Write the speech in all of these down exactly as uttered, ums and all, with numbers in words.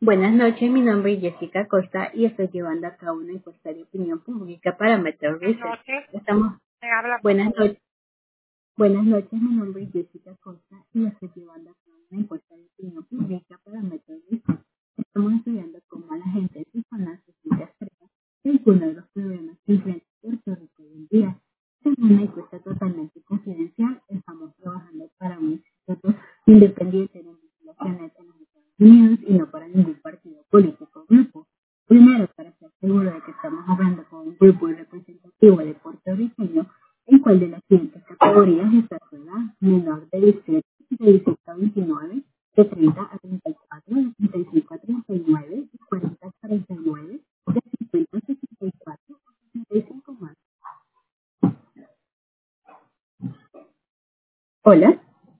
Buenas noches, mi nombre es Jessica Costa y estoy llevando a cabo una encuesta de opinión pública para Metro Buenas Research. noches. Estamos, Me habla, por buenas favor. noches, buenas noches, mi nombre es Jessica Costa y estoy llevando a cabo una encuesta de opinión pública para Metro Research. Estamos estudiando cómo la gente de sus zonas se siente acerca de alguno de los problemas que enfrenta Puerto Rico hoy en día. Esta es una encuesta totalmente confidencial. Estamos trabajando para un instituto independiente de investigaciones en los Estados Unidos y no para ningún partido político o grupo. Primero, para estar seguro de que estamos hablando con un grupo representativo de puertorriqueños, en cual de las siguientes categorías está su edad: menor de dieciocho, de dieciocho a veintinueve, de treinta a treinta y cuatro, de treinta y cinco a treinta y nueve, de cuarenta a cuarenta y nueve, de cincuenta a sesenta y cuatro, de sesenta y cinco más. Hola,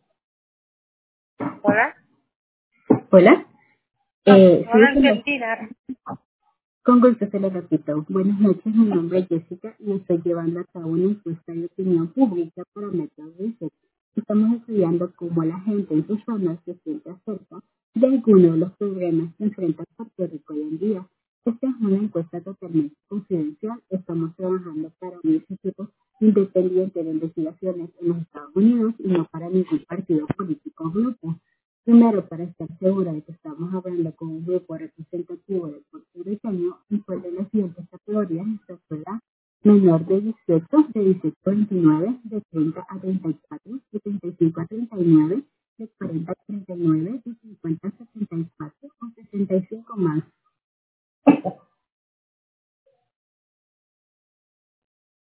Hola. hola. No, Eh, no sí, lo se lo- entendí nada. con gusto se lo repito. Buenas noches, mi nombre es Jessica y estoy llevando a cabo una encuesta de opinión pública para Metro Research. Estamos estudiando cómo la gente en sus zonas se siente acerca de algunos de los problemas que enfrenta Puerto Rico hoy en día. Esta es una encuesta totalmente confidencial. Estamos trabajando para un instituto independiente de investigaciones en los Estados Unidos y no para ningún partido político o grupo. Primero, para estar segura de que estamos hablando con un grupo representativo del puertorriqueño, y pues de las siguientes categorías está su edad: menor de dieciocho, de dieciocho a veintinueve, de treinta a treinta y cuatro, de treinta y cinco a treinta y nueve, de cuarenta a treinta y nueve, de cincuenta a setenta y cuatro, o sesenta y cinco más.